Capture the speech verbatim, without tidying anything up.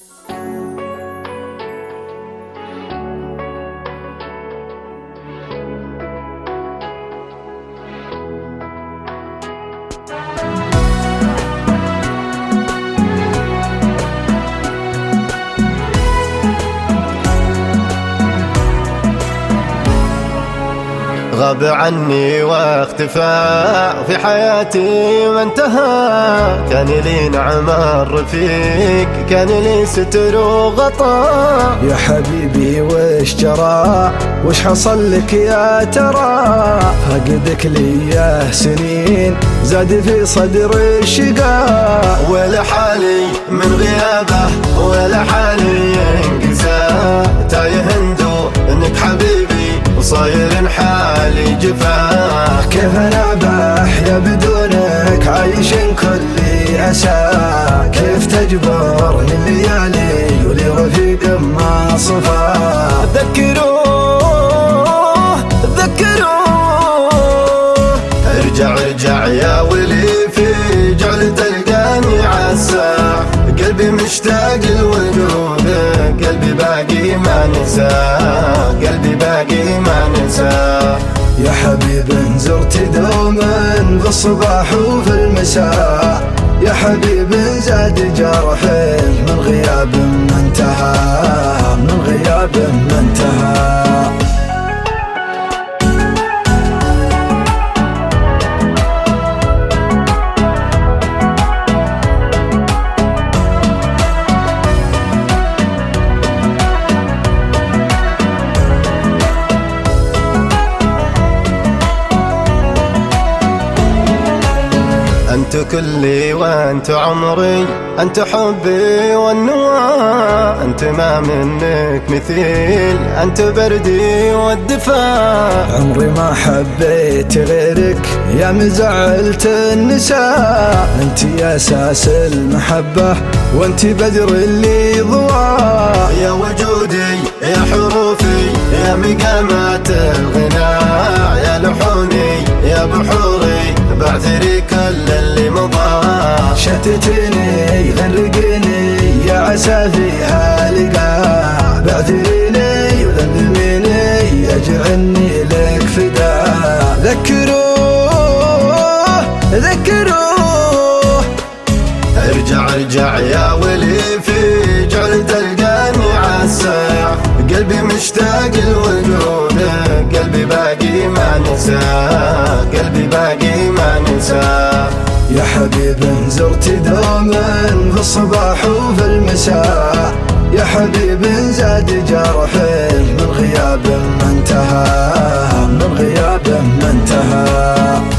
غاب عني واختفى في حياتي ما انتهى. كان لي نعم الرفيق، كان لي ستر وغطاء. يا حبيبي وش جرى، وش حصل لك يا ترى؟ فقدك لي يا سنين زاد في صدر الشقاء. ولا حالي من غيابه ولا حالي انقسى. تايه هندو انك حبيبي وصاير حالي جفاه. كيف انا بحيا بدونك عايش كل اسى؟ كيف تجبرني الليالي ولي رفيق ما صفى؟ ذكروه ذكروه ارجع ارجع يا ولي في جعل تلقاني عالساح. قلبي مشتاق لوجودك، قلبي باقي ما نساه، قلبي باقي ما نساه. يا حبيب زرت دوما بالصباح وفي المساء. يا حبيب زاد جرح من غياب ما انتهى، من غياب ما انتهى. أنت كلي وأنت عمري، أنت حبي والنوى. أنت ما منك مثيل، أنت بردي والدفاع. عمري ما حبيت غيرك يا مزعلت النساء. أنت يا أساس المحبة وأنت بدر اللي ضواء. يا وجودي يا حروفي يا مقامات الغناء. يا لحوني يا بحوري بعثري كل اللي مضى. شتتني غرقني يا عسى فيها لقاء. بعثريني وذمميني اجعلني لك فداء. ذكروه ذكروه ارجع ارجع يا ولي في جعل تلقاني عالساع. قلبي مشتاق لوجودك، قلبي باقي ما نساه، قلبي باقي ما نساه. يا حبيب زرت دوما في الصباح وفي المساء. يا حبيب زاد جرح من غياب ما انتهى، من غياب ما انتهى.